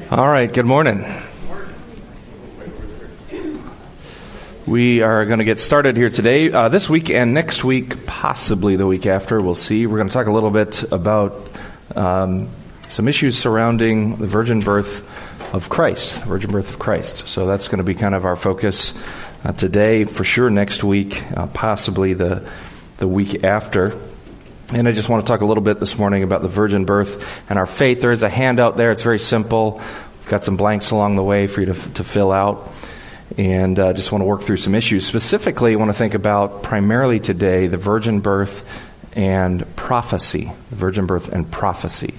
All right, good morning. We are going to get started here today. This week and next week, possibly the week after, we'll see. We're going to talk a little bit about some issues surrounding the virgin birth of Christ, the virgin birth of Christ. So that's going to be kind of our focus today, for sure next week, possibly the week after. And I just want to talk a little bit this morning about the virgin birth and our faith. There is a handout there. It's very simple. We've got some blanks along the way for you to fill out. And just want to work through some issues. Specifically, I want to think about primarily today the virgin birth and prophecy. The virgin birth and prophecy.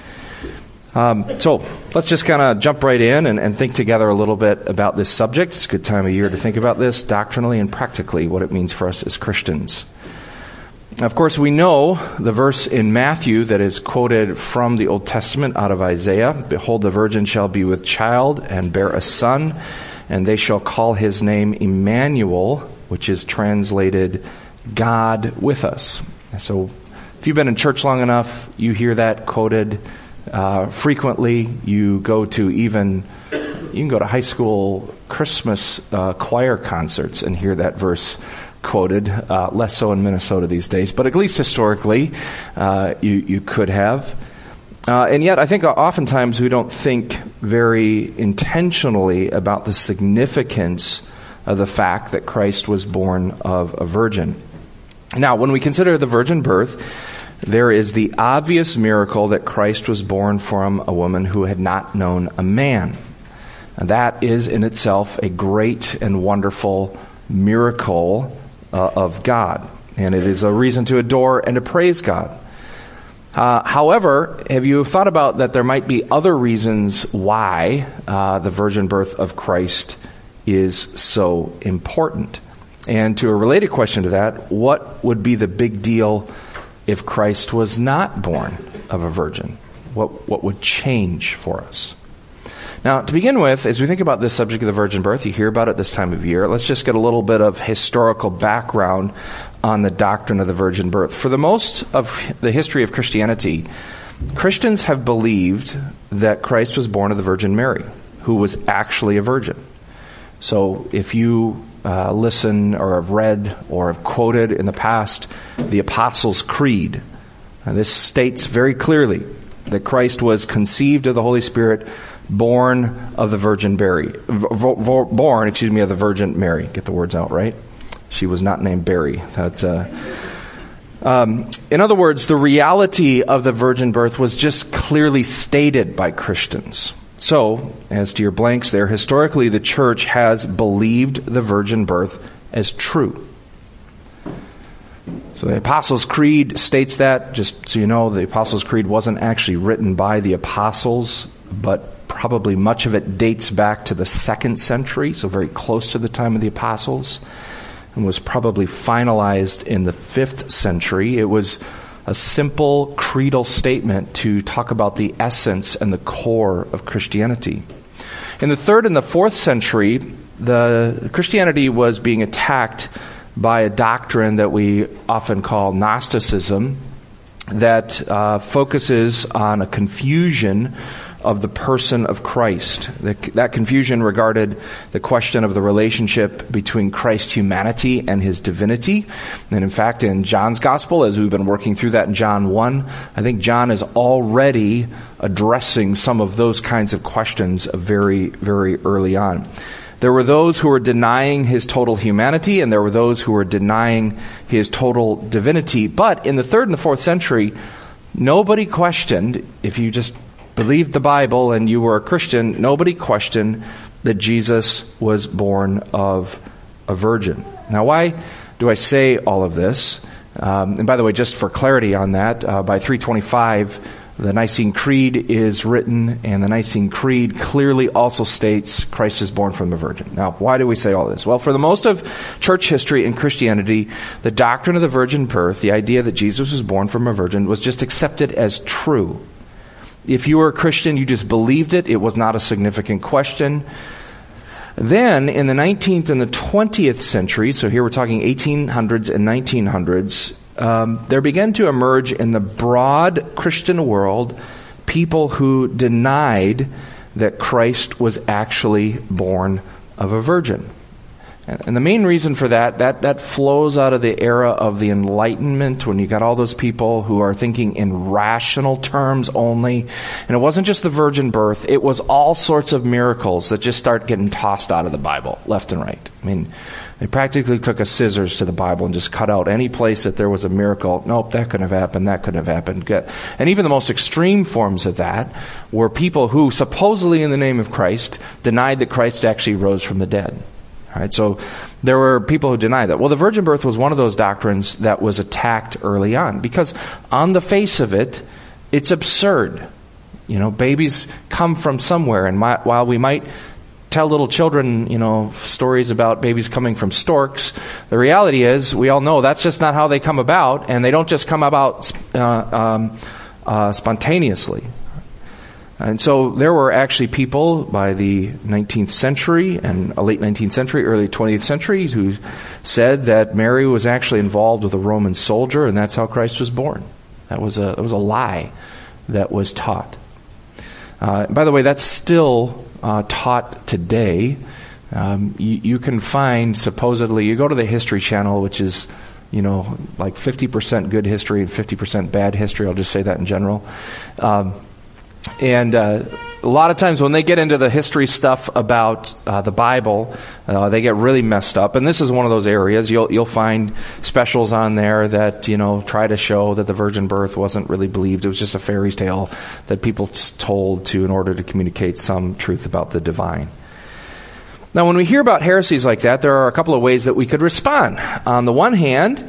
So let's just kind of jump right in and think together a little bit about this subject. It's a good time of year to think about this doctrinally and practically, what it means for us as Christians. Of course, we know the verse in Matthew that is quoted from the Old Testament out of Isaiah. Behold, the virgin shall be with child and bear a son, and they shall call his name Emmanuel, which is translated God with us. So if you've been in church long enough, you hear that quoted frequently. You can go to high school Christmas choir concerts and hear that verse quoted, less so in Minnesota these days, but at least historically, you could have. And yet, I think oftentimes we don't think very intentionally about the significance of the fact that Christ was born of a virgin. Now, when we consider the virgin birth, there is the obvious miracle that Christ was born from a woman who had not known a man. And that is in itself a great and wonderful miracle of God, and it is a reason to adore and to praise God. However, have you thought about that there might be other reasons why the virgin birth of Christ is so important? And to a related question to that, what would be the big deal if Christ was not born of a virgin? What would change for us? Now, to begin with, as we think about this subject of the virgin birth, you hear about it this time of year, let's just get a little bit of historical background on the doctrine of the virgin birth. For the most of the history of Christianity, Christians have believed that Christ was born of the Virgin Mary, who was actually a virgin. So if you listen or have read or have quoted in the past the Apostles' Creed, this states very clearly that Christ was conceived of the Holy Spirit, born of the Virgin Mary, of the Virgin Mary. Get the words out right. She was not named Barry. In other words, the reality of the virgin birth was just clearly stated by Christians. So, as to your blanks there, historically the church has believed the virgin birth as true. So the Apostles' Creed states that. Just so you know, the Apostles' Creed wasn't actually written by the apostles, but probably much of it dates back to the 2nd century, so very close to the time of the apostles, and was probably finalized in the 5th century. It was a simple creedal statement to talk about the essence and the core of Christianity. In the 3rd and the 4th century, the Christianity was being attacked by a doctrine that we often call Gnosticism, that focuses on a confusion of the person of Christ. That confusion regarded the question of the relationship between Christ's humanity and his divinity. And in fact, in John's Gospel, as we've been working through that in John 1, I think John is already addressing some of those kinds of questions very, very early on. There were those who were denying his total humanity, and there were those who were denying his total divinity. But in the 3rd and the 4th century, nobody questioned, if you just believed the Bible and you were a Christian, nobody questioned that Jesus was born of a virgin. Now, why do I say all of this? And by the way, just for clarity on that, by 325, the Nicene Creed is written, and the Nicene Creed clearly also states Christ is born from a virgin. Now, why do we say all this? Well, for the most of church history and Christianity, the doctrine of the virgin birth, the idea that Jesus was born from a virgin, was just accepted as true. If you were a Christian, you just believed it. It was not a significant question. Then, in the 19th and the 20th century, so here we're talking 1800s and 1900s, there began to emerge in the broad Christian world people who denied that Christ was actually born of a virgin. And the main reason for that flows out of the era of the Enlightenment, when you got all those people who are thinking in rational terms only. And it wasn't just the virgin birth, it was all sorts of miracles that just start getting tossed out of the Bible, left and right. I mean, they practically took a scissors to the Bible and just cut out any place that there was a miracle. Nope, that couldn't have happened, that couldn't have happened. And even the most extreme forms of that were people who supposedly in the name of Christ denied that Christ actually rose from the dead. All right, so there were people who denied that. Well, the virgin birth was one of those doctrines that was attacked early on because on the face of it, it's absurd. You know, babies come from somewhere, and while we might tell little children, stories about babies coming from storks, the reality is we all know that's just not how they come about, and they don't just come about spontaneously. And so there were actually people by the 19th century and late 19th century, early 20th century who said that Mary was actually involved with a Roman soldier, and that's how Christ was born. That was a lie that was taught. By the way, that's still taught today. You can find, supposedly, you go to the History Channel, which is, like 50% good history and 50% bad history. I'll just say that in general. And a lot of times when they get into the history stuff about the Bible, they get really messed up. And this is one of those areas. You'll find specials on there that, try to show that the virgin birth wasn't really believed. It was just a fairy tale that people told in order to communicate some truth about the divine. Now, when we hear about heresies like that, there are a couple of ways that we could respond. On the one hand,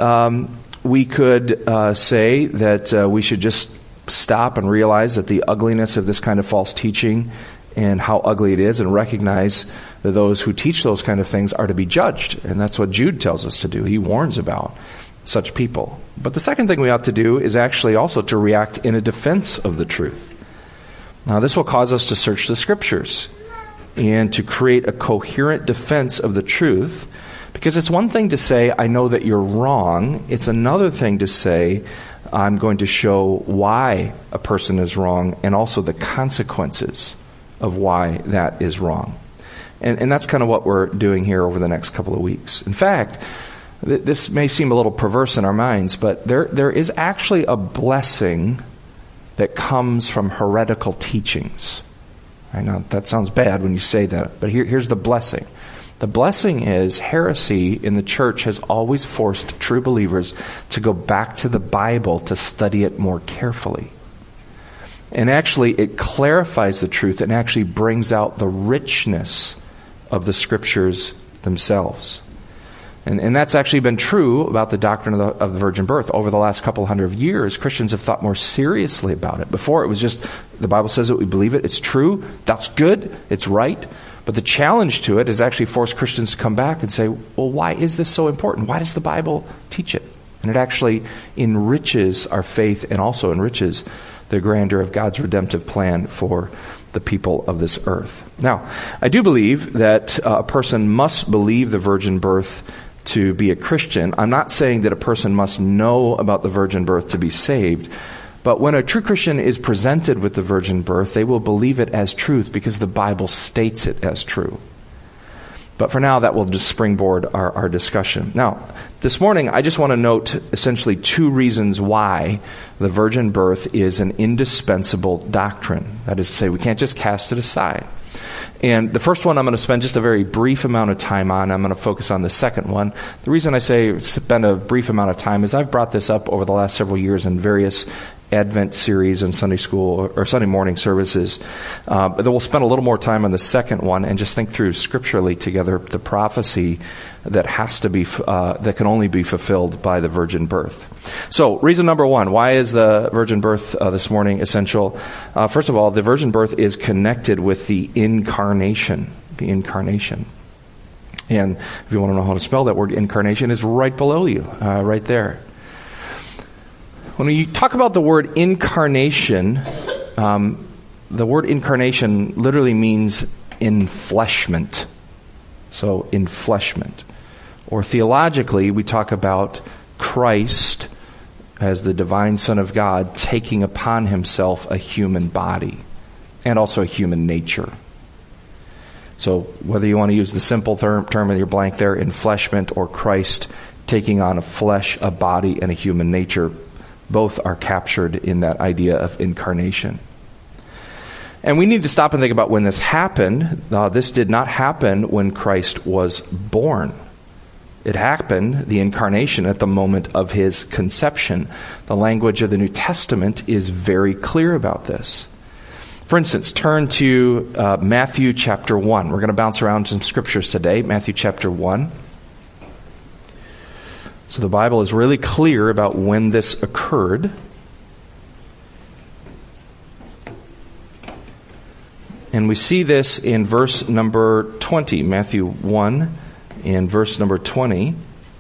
we could say that we should just stop and realize that the ugliness of this kind of false teaching and how ugly it is, and recognize that those who teach those kind of things are to be judged. And that's what Jude tells us to do. He warns about such people. But the second thing we ought to do is actually also to react in a defense of the truth. Now, this will cause us to search the Scriptures and to create a coherent defense of the truth, because it's one thing to say, I know that you're wrong. It's another thing to say, I'm going to show why a person is wrong and also the consequences of why that is wrong. And that's kind of what we're doing here over the next couple of weeks. In fact, this may seem a little perverse in our minds, but there is actually a blessing that comes from heretical teachings. I know that sounds bad when you say that, but here's the blessing. The blessing is heresy in the church has always forced true believers to go back to the Bible to study it more carefully. And actually, it clarifies the truth and actually brings out the richness of the Scriptures themselves. And that's actually been true about the doctrine of the virgin birth. Over the last couple hundred years, Christians have thought more seriously about it. Before, it was just, the Bible says it, we believe it, it's true, that's good, it's right. But the challenge to it is actually forced Christians to come back and say, well, why is this so important? Why does the Bible teach it? And it actually enriches our faith and also enriches the grandeur of God's redemptive plan for the people of this earth. Now, I do believe that a person must believe the virgin birth to be a Christian. I'm not saying that a person must know about the virgin birth to be saved. But when a true Christian is presented with the virgin birth, they will believe it as truth because the Bible states it as true. But for now, that will just springboard our discussion. Now, this morning, I just want to note essentially two reasons why the virgin birth is an indispensable doctrine. That is to say, we can't just cast it aside. And the first one I'm going to spend just a very brief amount of time on. I'm going to focus on the second one. The reason I say spend a brief amount of time is I've brought this up over the last several years in various Advent series and Sunday school or Sunday morning services. But then we'll spend a little more time on the second one and just think through scripturally together the prophecy that has to be that can only be fulfilled by the virgin birth. So, reason number one, why is the virgin birth this morning essential? First of all, the virgin birth is connected with the incarnation. The incarnation. And if you want to know how to spell that word, incarnation is right below you, right there. When you talk about the word incarnation, the word incarnation literally means enfleshment. So, enfleshment. Or theologically, we talk about Christ as the divine Son of God taking upon himself a human body. and also a human nature. So whether you want to use the simple term in your blank there, enfleshment, or Christ taking on a flesh, a body, and a human nature, both are captured in that idea of incarnation. And we need to stop and think about when this happened. This did not happen when Christ was born. It happened, the incarnation, at the moment of his conception. The language of the New Testament is very clear about this. For instance, turn to Matthew chapter 1. We're going to bounce around some scriptures today. Matthew chapter 1. So the Bible is really clear about when this occurred. And we see this in verse number 20, Matthew 1, in verse number 20.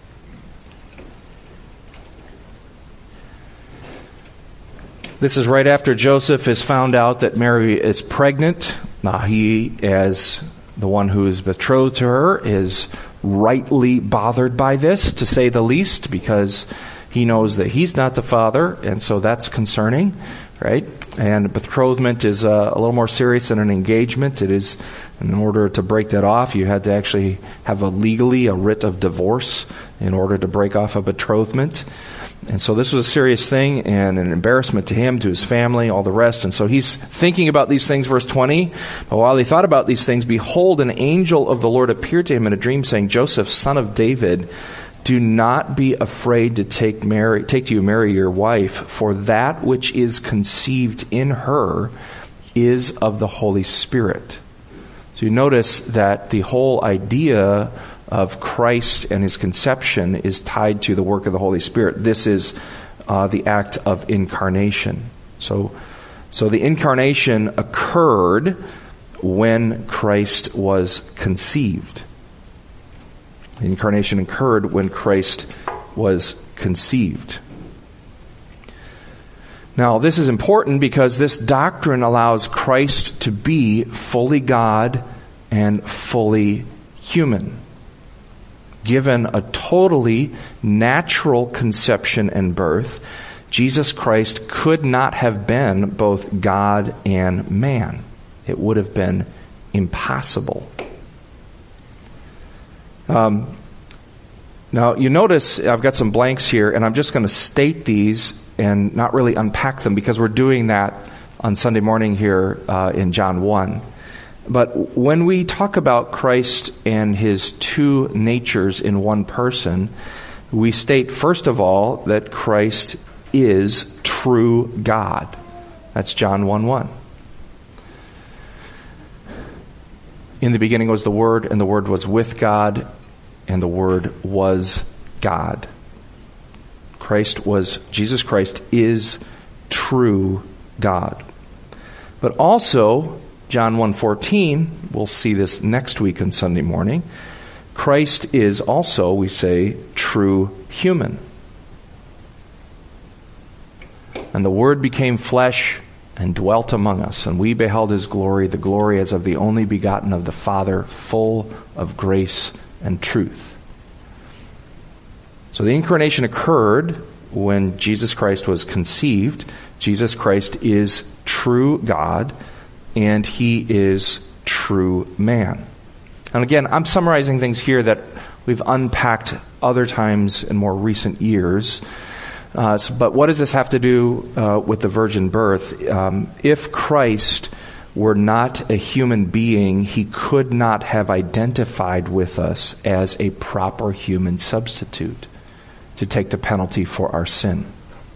This is right after Joseph has found out that Mary is pregnant. Now he, as the one who is betrothed to her, is rightly bothered by this, to say the least, because he knows that he's not the father, and so that's concerning, right? And betrothment is a little more serious than an engagement. It is, in order to break that off, you had to actually have a writ of divorce in order to break off a betrothment. And so this was a serious thing and an embarrassment to him, to his family, all the rest. And so he's thinking about these things, verse 20. But while he thought about these things, behold, an angel of the Lord appeared to him in a dream, saying, Joseph, son of David, do not be afraid to take to you Mary, your wife, for that which is conceived in her is of the Holy Spirit. So you notice that the whole idea of Christ and his conception is tied to the work of the Holy Spirit. This is the act of incarnation. So the incarnation occurred when Christ was conceived. The incarnation occurred when Christ was conceived. Now, this is important because this doctrine allows Christ to be fully God and fully human. Given a totally natural conception and birth, Jesus Christ could not have been both God and man. It would have been impossible. Now, you notice I've got some blanks here, and I'm just going to state these and not really unpack them because we're doing that on Sunday morning here in John 1. But when we talk about Christ and his two natures in one person, we state, first of all, that Christ is true God. That's John 1:1. In the beginning was the Word, and the Word was with God, and the Word was God. Jesus Christ is true God. But also, John 1:14, we'll see this next week on Sunday morning, Christ is also, we say, true human. And the Word became flesh and dwelt among us, and we beheld his glory, the glory as of the only begotten of the Father, full of grace and truth. So the incarnation occurred when Jesus Christ was conceived. Jesus Christ is true God, and he is true man. And again, I'm summarizing things here that we've unpacked other times in more recent years. But what does this have to do with the virgin birth? If Christ were not a human being, he could not have identified with us as a proper human substitute to take the penalty for our sin.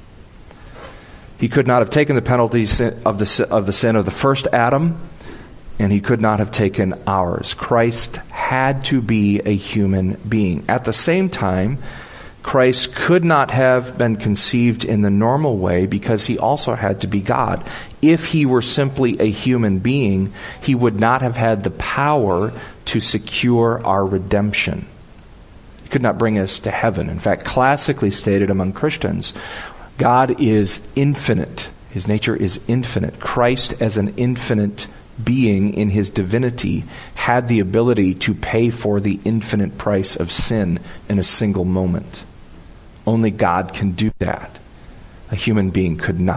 He could not have taken the penalty of the sin of the first Adam, and he could not have taken ours. Christ had to be a human being. At the same time, Christ could not have been conceived in the normal way because he also had to be God. If he were simply a human being, he would not have had the power to secure our redemption. He could not bring us to heaven. In fact, classically stated among Christians, God is infinite. His nature is infinite. Christ, as an infinite being in his divinity, had the ability to pay for the infinite price of sin in a single moment. Only God can do that. A human being could not.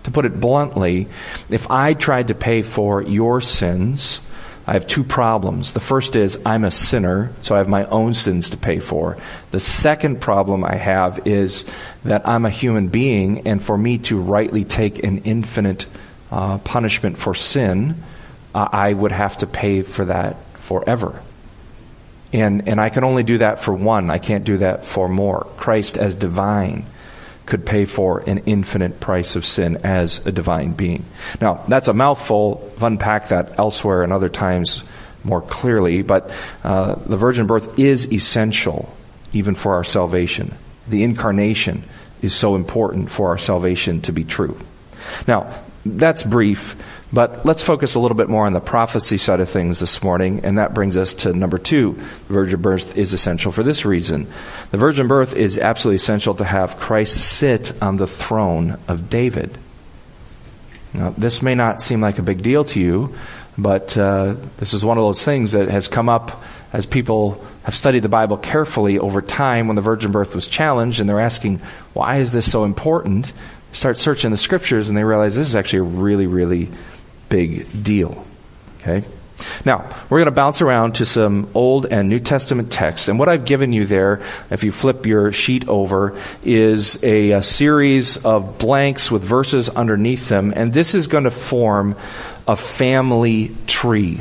To put it bluntly, if I tried to pay for your sins, I have two problems. The first is I'm a sinner, so I have my own sins to pay for. The second problem I have is that I'm a human being, and for me to rightly take an infinite punishment for sin, I would have to pay for that forever. And I can only do that for one. I can't do that for more. Christ as divine could pay for an infinite price of sin as a divine being. Now, that's a mouthful. I've unpacked that elsewhere and other times more clearly, but the virgin birth is essential even for our salvation. The incarnation is so important for our salvation to be true. Now, that's brief, but let's focus a little bit more on the prophecy side of things this morning, and that brings us to number 2. The virgin birth is essential for this reason. The virgin birth is absolutely essential to have Christ sit on the throne of David. Now, this may not seem like a big deal to you, but this is one of those things that has come up as people have studied the Bible carefully over time when the virgin birth was challenged, and they're asking, why is this so important? Start searching the scriptures and they realize this is actually a really, really big deal. Okay? Now, we're going to bounce around to some Old and New Testament text. And what I've given you there, if you flip your sheet over, is a series of blanks with verses underneath them. And this is going to form a family tree.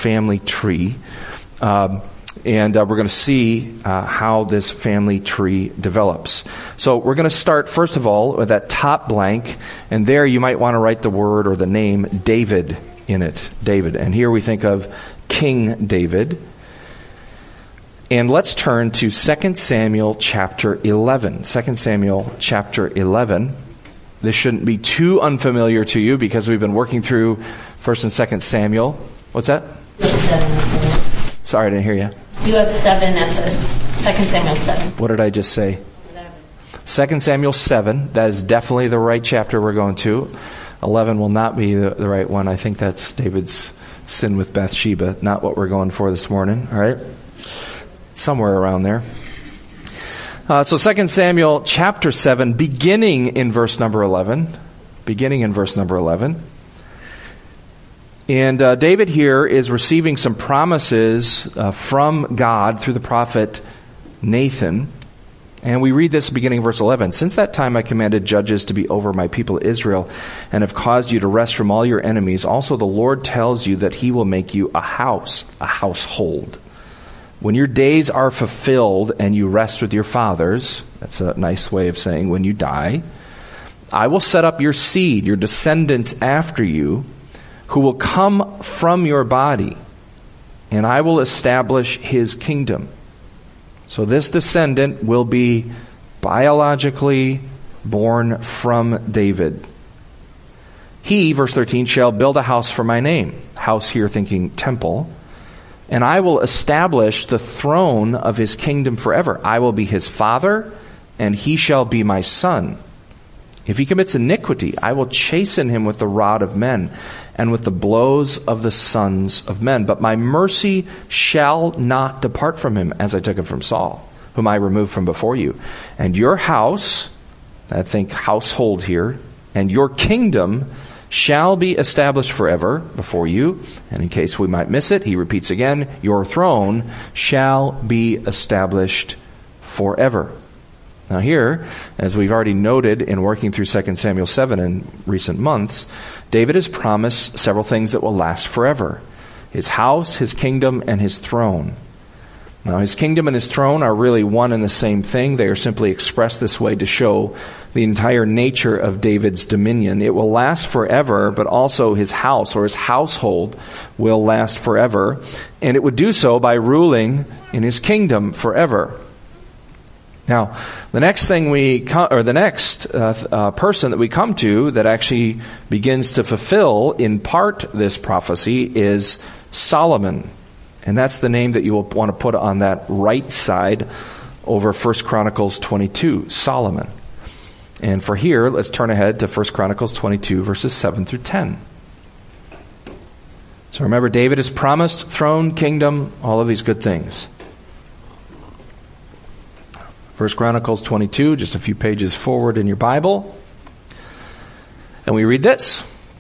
And we're going to see how this family tree develops. So we're going to start, first of all, with that top blank. And there you might want to write the word or the name David in it. David. And here we think of King David. And let's turn to 2 Samuel chapter 11. 2 Samuel chapter 11. This shouldn't be too unfamiliar to you because we've been working through 1 and 2 Samuel. What's that? Sorry, I didn't hear you. You have 7 at the 2 Samuel 7. What did I just say? 2 Samuel 7. That is definitely the right chapter we're going to. 11 will not be the right one. I think that's David's sin with Bathsheba. Not what we're going for this morning. All right? Somewhere around there. So 2 Samuel chapter 7, beginning in verse number 11. And David here is receiving some promises from God through the prophet Nathan. And we read this beginning of verse 11. Since that time I commanded judges to be over my people Israel and have caused you to rest from all your enemies. Also the Lord tells you that he will make you a household. When your days are fulfilled and you rest with your fathers, that's a nice way of saying when you die, I will set up your seed, your descendants after you, who will come from your body, and I will establish his kingdom. So this descendant will be biologically born from David. He, verse 13, shall build a house for my name. House here thinking temple. And I will establish the throne of his kingdom forever. I will be his father, and he shall be my son. If he commits iniquity, I will chasten him with the rod of men and with the blows of the sons of men. But my mercy shall not depart from him, as I took it from Saul, whom I removed from before you. And your house, I think household here, and your kingdom shall be established forever before you. And in case we might miss it, he repeats again, your throne shall be established forever. Now here, as we've already noted in working through 2 Samuel 7 in recent months, David has promised several things that will last forever. His house, his kingdom, and his throne. Now his kingdom and his throne are really one and the same thing. They are simply expressed this way to show the entire nature of David's dominion. It will last forever, but also his house or his household will last forever. And it would do so by ruling in his kingdom forever. Now, the next thing person that we come to that actually begins to fulfill in part this prophecy is Solomon. And that's the name that you will want to put on that right side over 1 Chronicles 22, Solomon. And for here, let's turn ahead to 1 Chronicles 22, verses 7 through 10. So remember, David has promised throne, kingdom, all of these good things. 1 Chronicles 22, just a few pages forward in your Bible. And we read this.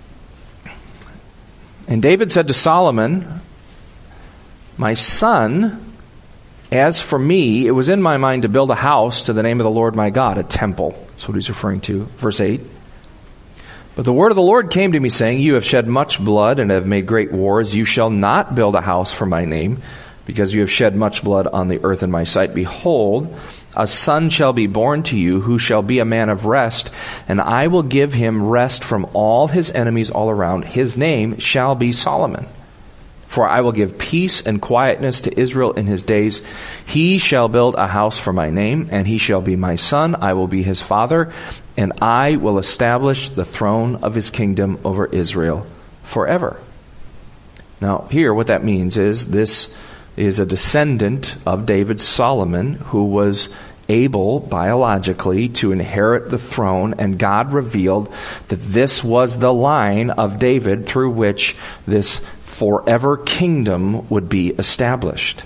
And David said to Solomon, "My son, as for me, it was in my mind to build a house to the name of the Lord my God," a temple. That's what he's referring to. Verse 8. "But the word of the Lord came to me, saying, You have shed much blood and have made great wars. You shall not build a house for my name, because you have shed much blood on the earth in my sight. Behold, a son shall be born to you, who shall be a man of rest, and I will give him rest from all his enemies all around. His name shall be Solomon. For I will give peace and quietness to Israel in his days. He shall build a house for my name, and he shall be my son. I will be his father, and I will establish the throne of his kingdom over Israel forever." Now, here, what that means is this is a descendant of David, Solomon, who was able biologically to inherit the throne, and God revealed that this was the line of David through which this forever kingdom would be established.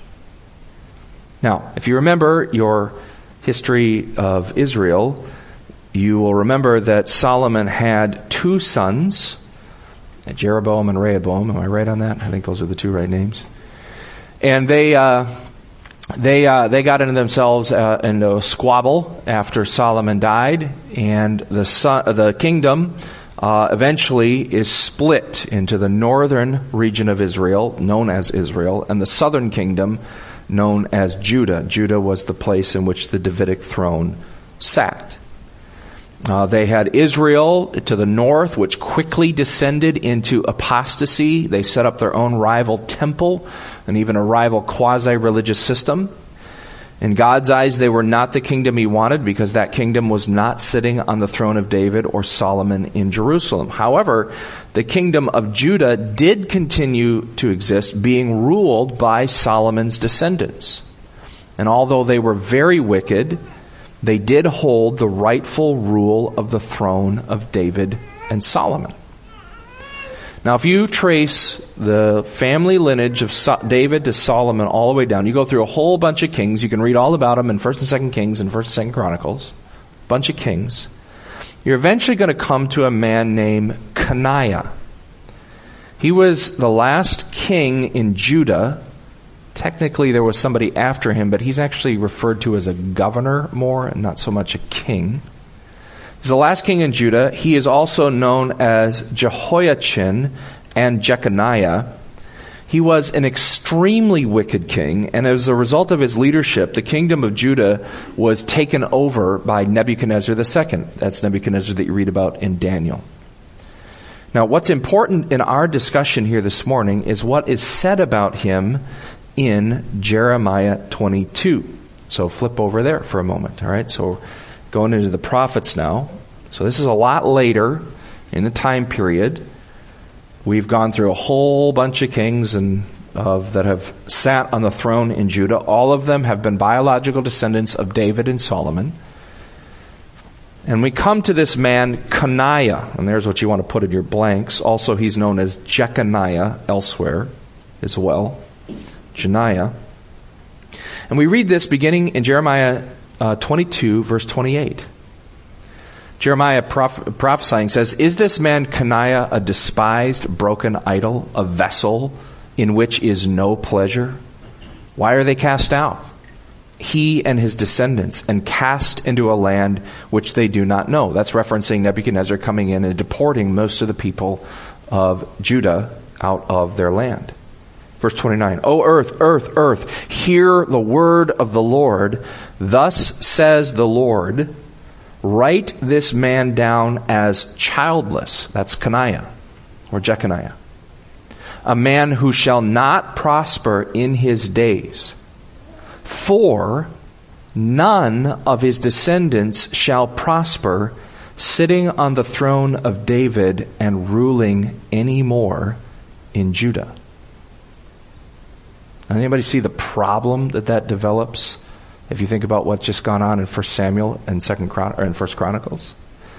Now, if you remember your history of Israel, you will remember that Solomon had two sons, Jeroboam and Rehoboam. Am I right on that? I think those are the two right names. And they got into themselves into a squabble after Solomon died, and the kingdom eventually is split into the northern region of Israel, known as Israel, and the southern kingdom, known as Judah. Judah was the place in which the Davidic throne sat. They had Israel to the north, which quickly descended into apostasy. They set up their own rival temple and even a rival quasi-religious system. In God's eyes, they were not the kingdom he wanted, because that kingdom was not sitting on the throne of David or Solomon in Jerusalem. However, the kingdom of Judah did continue to exist, being ruled by Solomon's descendants. And although they were very wicked, they did hold the rightful rule of the throne of David and Solomon. Now, if you trace the family lineage of David to Solomon all the way down, you go through a whole bunch of kings. You can read all about them in 1st and 2nd Kings and 1st and 2nd Chronicles. Bunch of kings. You're eventually going to come to a man named Coniah. He was the last king in Judah. Technically, there was somebody after him, but he's actually referred to as a governor more, and not so much a king. He's the last king in Judah. He is also known as Jehoiachin and Jeconiah. He was an extremely wicked king, and as a result of his leadership, the kingdom of Judah was taken over by Nebuchadnezzar II. That's Nebuchadnezzar that you read about in Daniel. Now, what's important in our discussion here this morning is what is said about him in Jeremiah 22. So flip over there for a moment. All right, so going into the prophets now. So this is a lot later in the time period. We've gone through a whole bunch of kings that have sat on the throne in Judah. All of them have been biological descendants of David and Solomon. And we come to this man, Coniah, and there's what you want to put in your blanks. Also, he's known as Jeconiah elsewhere as well. Jeconiah. And we read this beginning in Jeremiah 22, verse 28. Jeremiah prophesying says, "Is this man Coniah a despised, broken idol, a vessel in which is no pleasure? Why are they cast out? He and his descendants, and cast into a land which they do not know." That's referencing Nebuchadnezzar coming in and deporting most of the people of Judah out of their land. Verse 29, "O earth, earth, earth, hear the word of the Lord. Thus says the Lord, write this man down as childless." That's Coniah or Jeconiah. "A man who shall not prosper in his days. For none of his descendants shall prosper, sitting on the throne of David and ruling any more in Judah." Anybody see the problem that develops if you think about what's just gone on in 1 Samuel and in 1 Chronicles?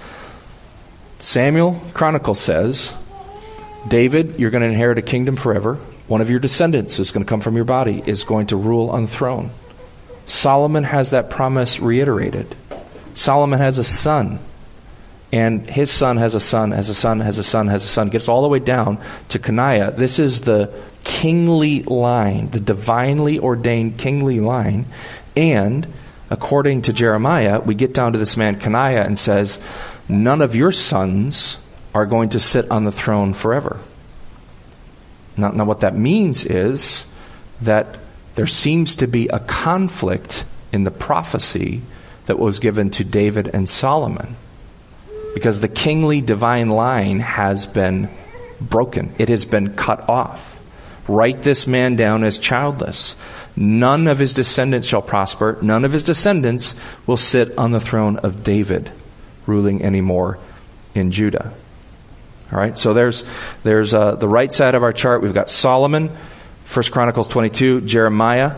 Samuel Chronicles says, David, you're going to inherit a kingdom forever. One of your descendants is going to come from your body, is going to rule on the throne. Solomon has that promise reiterated. Solomon has a son and his son has a son, has a son, has a son, has a son, gets all the way down to Coniah. This is the kingly line, the divinely ordained kingly line. And according to Jeremiah, we get down to this man Coniah and says, none of your sons are going to sit on the throne forever. Now what that means is that there seems to be a conflict in the prophecy that was given to David and Solomon, because the kingly divine line has been broken. It has been cut off. Write this man down as childless. None of his descendants shall prosper. None of his descendants will sit on the throne of David, ruling anymore in Judah. All right, so there's the right side of our chart. We've got Solomon, 1 Chronicles 22, Coniah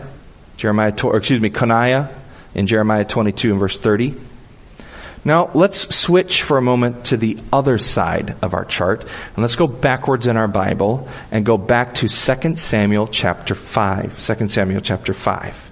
in Jeremiah 22 and verse 30. Now, let's switch for a moment to the other side of our chart, and let's go backwards in our Bible and go back to 2 Samuel chapter 5. 2 Samuel chapter 5.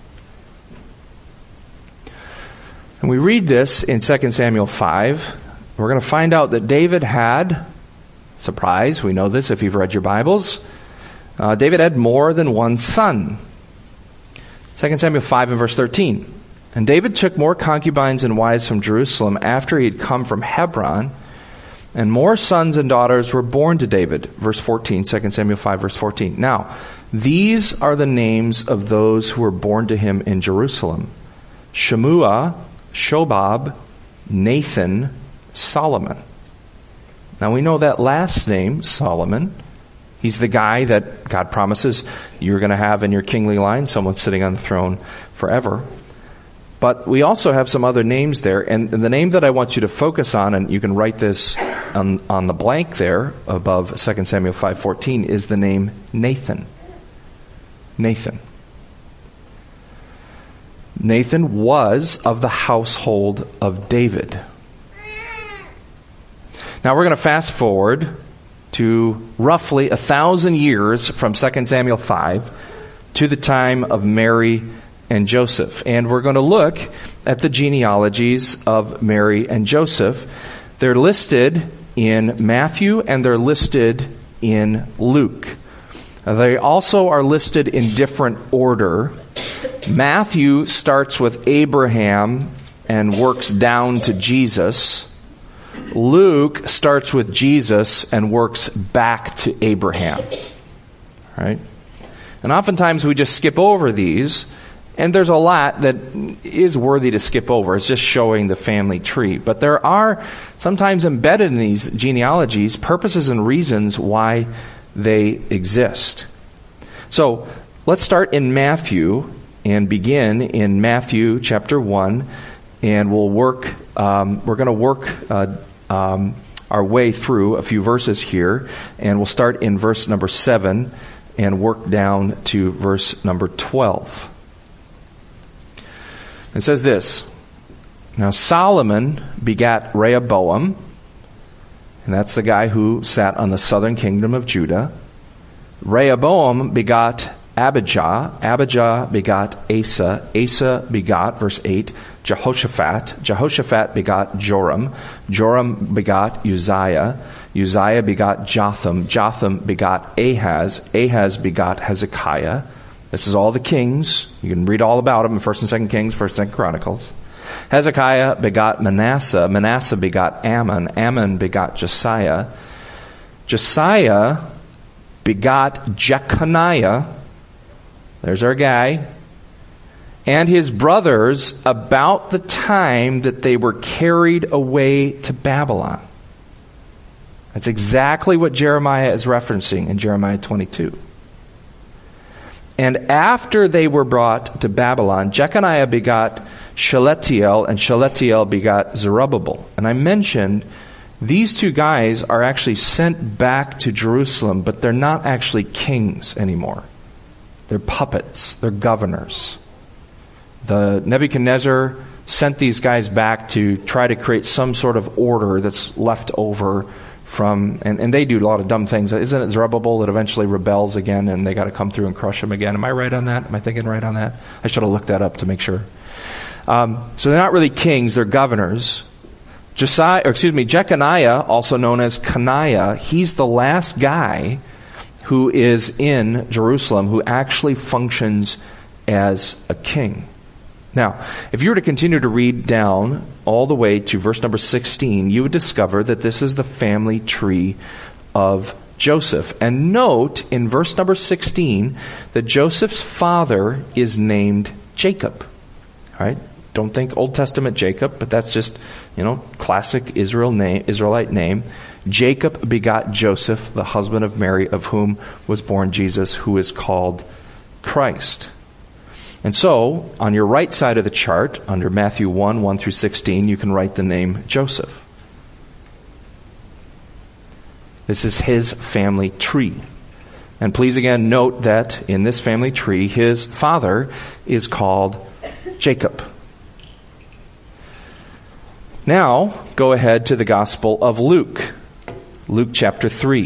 And we read this in 2 Samuel 5. We're going to find out that David had, surprise, we know this if you've read your Bibles, David had more than one son. 2 Samuel 5 and verse 13. And David took more concubines and wives from Jerusalem after he had come from Hebron, and more sons and daughters were born to David. Verse 14, 2 Samuel 5, verse 14. Now, these are the names of those who were born to him in Jerusalem: Shemua, Shobab, Nathan, Solomon. Now we know that last name, Solomon. He's the guy that God promises you're going to have in your kingly line, someone sitting on the throne forever. But we also have some other names there, and the name that I want you to focus on, and you can write this on the blank there above 2 Samuel 5:14, is the name Nathan. Nathan. Nathan was of the household of David. Now we're going to fast forward to roughly 1,000 years from 2 Samuel 5 to the time of Mary and Joseph. And we're going to look at the genealogies of Mary and Joseph. They're listed in Matthew and they're listed in Luke. They also are listed in different order. Matthew starts with Abraham and works down to Jesus. Luke starts with Jesus and works back to Abraham. Right? And oftentimes we just skip over these. And there's a lot that is worthy to skip over. It's just showing the family tree. But there are sometimes embedded in these genealogies purposes and reasons why they exist. So let's start in Matthew and begin in Matthew chapter 1. And we're going to work our way through a few verses here. And we'll start in verse number 7 and work down to verse number 12. It says this: Now Solomon begat Rehoboam, and that's the guy who sat on the southern kingdom of Judah. Rehoboam begot Abijah. Abijah begot Asa. Asa begot, verse 8, Jehoshaphat. Jehoshaphat begot Joram. Joram begot Uzziah. Uzziah begot Jotham. Jotham begot Ahaz. Ahaz begot Hezekiah. This is all the kings. You can read all about them in 1 and 2 Kings, 1 and 2 Chronicles. Hezekiah begot Manasseh. Manasseh begot Ammon. Ammon begot Josiah. Josiah begot Jeconiah. There's our guy. And his brothers about the time that they were carried away to Babylon. That's exactly what Jeremiah is referencing in Jeremiah 22. And after they were brought to Babylon, Jeconiah begot Shealtiel, and Shealtiel begot Zerubbabel. And I mentioned these two guys are actually sent back to Jerusalem, but they're not actually kings anymore. They're puppets. They're governors. The Nebuchadnezzar sent these guys back to try to create some sort of order that's left over from, and they do a lot of dumb things. Isn't it Zerubbabel that eventually rebels again and they got to come through and crush him again? Am I right on that? Am I thinking right on that? I should have looked that up to make sure. So they're not really kings, they're governors. Jeconiah, also known as Coniah, he's the last guy who is in Jerusalem who actually functions as a king. Now, if you were to continue to read down all the way to verse number 16, you would discover that this is the family tree of Joseph. And note in verse number 16 that Joseph's father is named Jacob. All right? Don't think Old Testament Jacob, but that's just, classic Israelite name. Jacob begot Joseph, the husband of Mary, of whom was born Jesus, who is called Christ. And so, on your right side of the chart, under Matthew 1 through 16, you can write the name Joseph. This is his family tree. And please again note that in this family tree, his father is called Jacob. Now, go ahead to the Gospel of Luke. Luke chapter 3.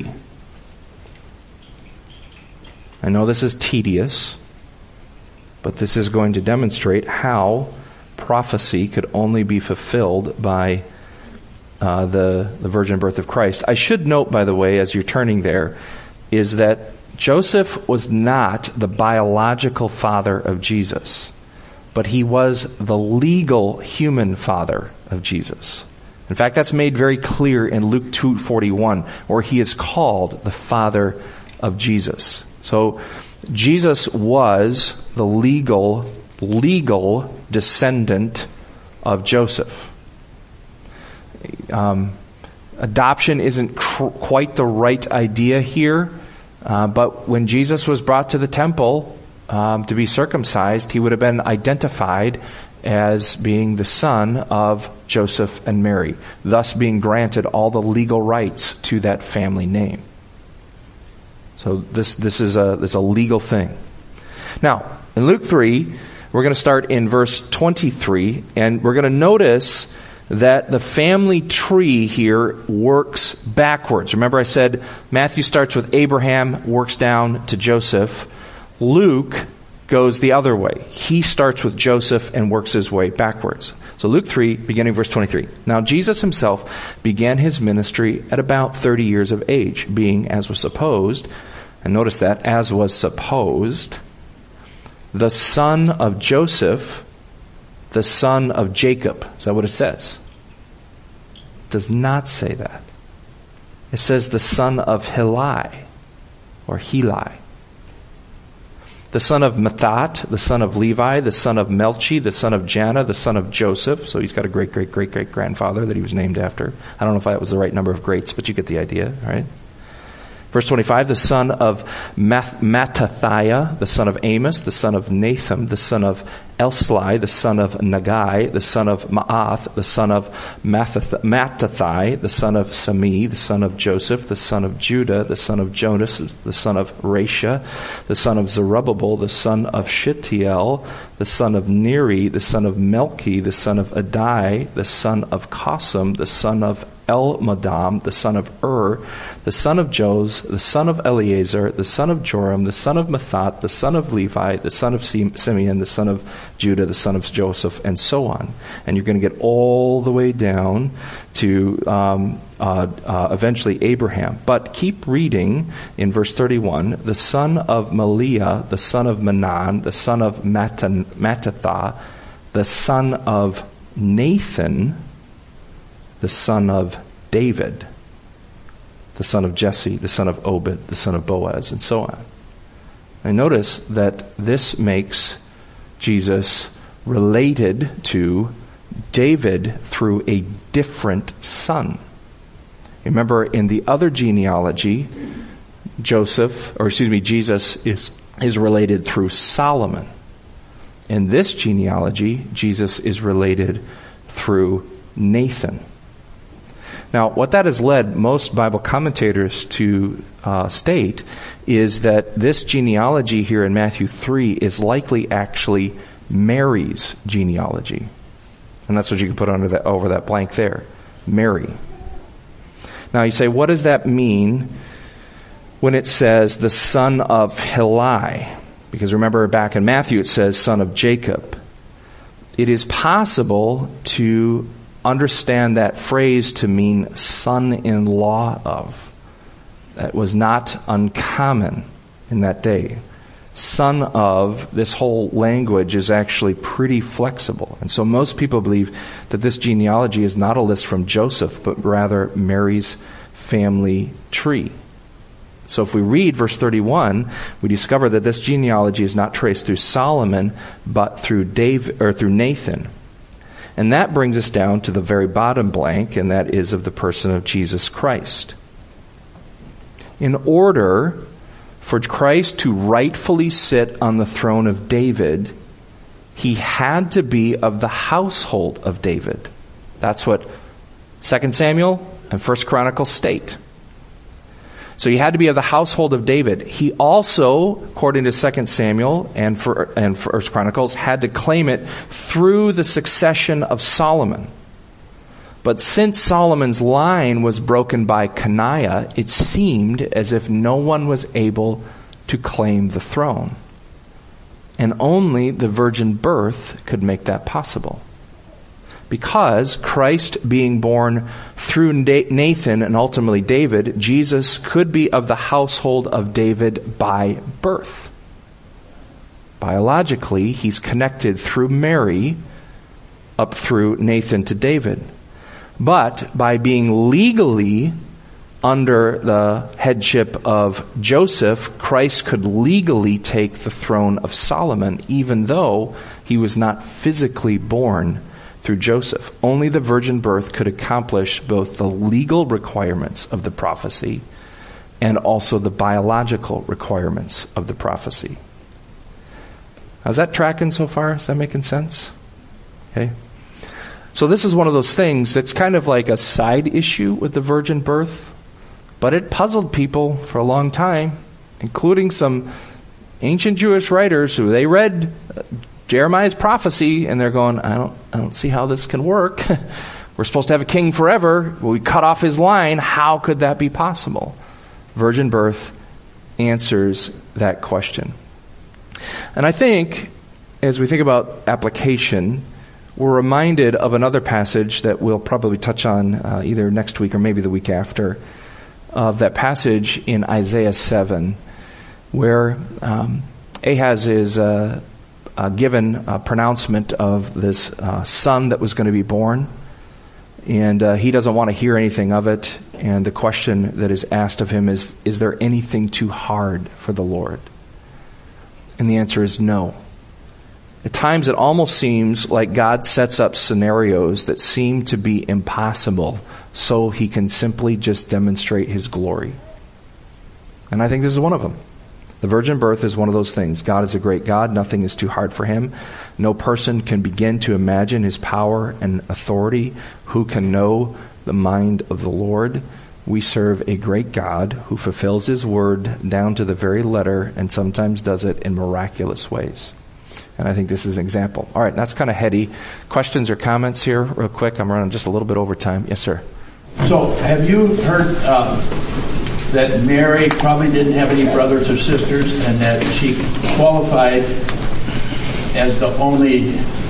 I know this is tedious, but this is going to demonstrate how prophecy could only be fulfilled by the virgin birth of Christ. I should note, by the way, as you're turning there, is that Joseph was not the biological father of Jesus, but he was the legal human father of Jesus. In fact, that's made very clear in Luke 2:41, where he is called the father of Jesus. So Jesus was the legal descendant of Joseph. Adoption isn't quite the right idea here, but when Jesus was brought to the temple to be circumcised, he would have been identified as being the son of Joseph and Mary, thus being granted all the legal rights to that family name. So this is a legal thing. Now, in Luke 3, we're going to start in verse 23, and we're going to notice that the family tree here works backwards. Remember I said Matthew starts with Abraham, works down to Joseph. Luke goes the other way. He starts with Joseph and works his way backwards. So Luke 3, beginning verse 23. Now Jesus himself began his ministry at about 30 years of age, being, as was supposed, and notice that, as was supposed, the son of Joseph, the son of Jacob. Is that what it says? It does not say that. It says the son of Heli, or Heli. The son of Mathat, the son of Levi, the son of Melchi, the son of Janna, the son of Joseph. So he's got a great-great-great-great-grandfather that he was named after. I don't know if that was the right number of greats, but you get the idea, right? Verse 25, the son of Mattathiah, the son of Amos, the son of Natham, the son of Elsli, the son of Nagai, the son of Ma'ath, the son of Mattathiah, the son of Sami, the son of Joseph, the son of Judah, the son of Jonas, the son of Rasha, the son of Zerubbabel, the son of Shittiel, the son of Neri, the son of Melchi, the son of Adai, the son of Qasam, the son of El-Madam, the son of the son of Jos, the son of Eleazar, the son of Joram, the son of Mathat, the son of Levi, the son of Simeon, the son of Judah, the son of Joseph, and so on. And you're going to get all the way down to eventually Abraham. But keep reading in verse 31, the son of Maliah, the son of Menan, the son of Mattatha, the son of Nathan, the son of David, the son of Jesse, the son of Obed, the son of Boaz, and so on. And notice that this makes Jesus related to David through a different son. Remember, in the other genealogy, Jesus is related through Solomon. In this genealogy, Jesus is related through Nathan. Now, what that has led most Bible commentators to state is that this genealogy here in Matthew 3 is likely actually Mary's genealogy. And that's what you can put over that blank there. Mary. Now you say, what does that mean when it says the son of Heli? Because remember back in Matthew it says son of Jacob. It is possible to understand that phrase to mean son-in-law of. That was not uncommon in that day. Son of, this whole language is actually pretty flexible. And so most people believe that this genealogy is not a list from Joseph, but rather Mary's family tree. So if we read verse 31, we discover that this genealogy is not traced through Solomon, but through Nathan. And that brings us down to the very bottom blank, and that is of the person of Jesus Christ. In order for Christ to rightfully sit on the throne of David, he had to be of the household of David. That's what 2 Samuel and 1 Chronicles state. So he had to be of the household of David. He also, according to 2 Samuel and 1 Chronicles, had to claim it through the succession of Solomon. But since Solomon's line was broken by Coniah, it seemed as if no one was able to claim the throne. And only the virgin birth could make that possible. Because Christ being born through Nathan and ultimately David, Jesus could be of the household of David by birth. Biologically, he's connected through Mary up through Nathan to David. But by being legally under the headship of Joseph, Christ could legally take the throne of Solomon, even though he was not physically born through Joseph. Only the virgin birth could accomplish both the legal requirements of the prophecy and also the biological requirements of the prophecy. How's that tracking so far? Is that making sense? Okay. So this is one of those things that's kind of like a side issue with the virgin birth, but it puzzled people for a long time, including some ancient Jewish writers who they read Jeremiah's prophecy and they're going, I don't see how this can work. We're supposed to have a king forever. We cut off his line. How could that be possible? Virgin birth answers that question. And I think, as we think about application, we're reminded of another passage that we'll probably touch on either next week or maybe the week after, of that passage in Isaiah 7, where Ahaz is given a pronouncement of this son that was going to be born, and he doesn't want to hear anything of it, and the question that is asked of him is there anything too hard for the Lord? And the answer is no. At times it almost seems like God sets up scenarios that seem to be impossible so he can simply just demonstrate his glory. And I think this is one of them. The virgin birth is one of those things. God is a great God. Nothing is too hard for him. No person can begin to imagine his power and authority. Who can know the mind of the Lord? We serve a great God who fulfills his word down to the very letter and sometimes does it in miraculous ways. And I think this is an example. All right, that's kind of heady. Questions or comments here real quick? I'm running just a little bit over time. Yes, sir. So have you heard that Mary probably didn't have any brothers or sisters and that she qualified as the only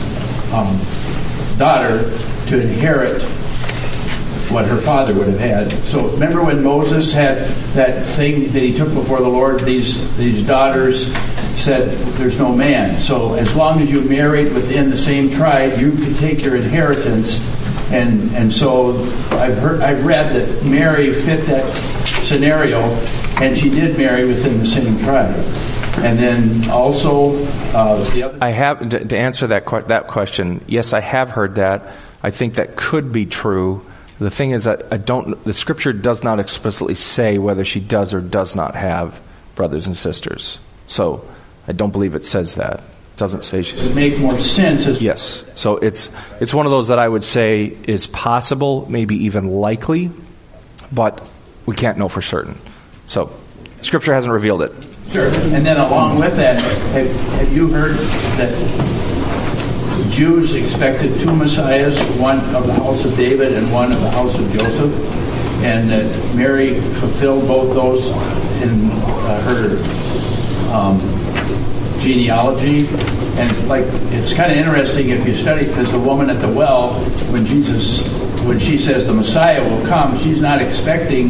daughter to inherit what her father would have had? So remember when Moses had that thing that he took before the Lord, these daughters said, there's no man. So as long as you married within the same tribe, you could take your inheritance. And so I've read that Mary fit that scenario, and she did marry within the same tribe. And then also the other. I have to answer that question. Yes, I have heard that. I think that could be true. The thing is that the Scripture does not explicitly say whether she does or does not have brothers and sisters. So I don't believe it says that. It doesn't say she. It would make more sense. Yes. So it's one of those that I would say is possible, maybe even likely, but we can't know for certain. So Scripture hasn't revealed it. Sure. And then along with that, have you heard that Jews expected two Messiahs, one of the house of David and one of the house of Joseph, and that Mary fulfilled both those in her genealogy? And like, it's kind of interesting if you study, because the woman at the well, when she says the Messiah will come, she's not expecting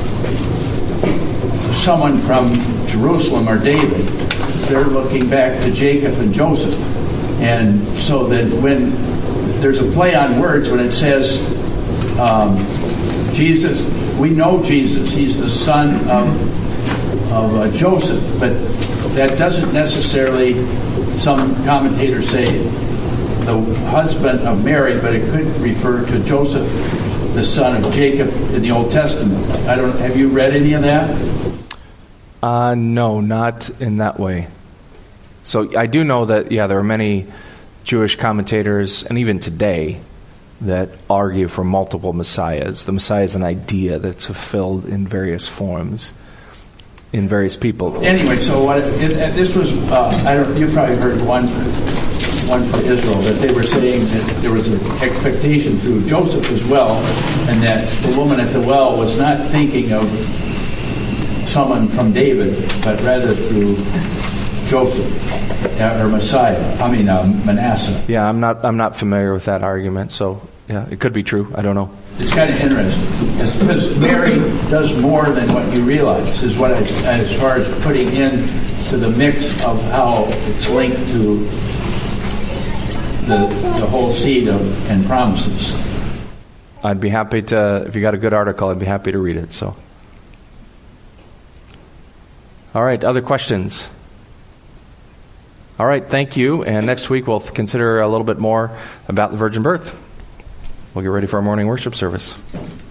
someone from Jerusalem or David. They're looking back to Jacob and Joseph. And so that when there's a play on words when it says Jesus, we know Jesus, he's the son of Joseph, but that doesn't necessarily, some commentators say, the husband of Mary, but it could refer to Joseph, the son of Jacob in the Old Testament. Have you read any of that? No, not in that way. So I do know that, there are many Jewish commentators, and even today, that argue for multiple messiahs. The Messiah is an idea that's fulfilled in various forms, in various people. Anyway, so this was, you've probably heard one for Israel, that they were saying that there was an expectation through Joseph as well, and that the woman at the well was not thinking of someone from David, but rather through Joseph, or Manasseh. Yeah, I'm not familiar with that argument, so it could be true. I don't know. It's kind of interesting. It's because Mary does more than what you realize, is what as far as putting into the mix of how it's linked to the whole seed and promises. I'd be happy to, if you got a good article, I'd be happy to read it. So, all right, other questions? All right, thank you. And next week we'll consider a little bit more about the virgin birth. We'll get ready for our morning worship service.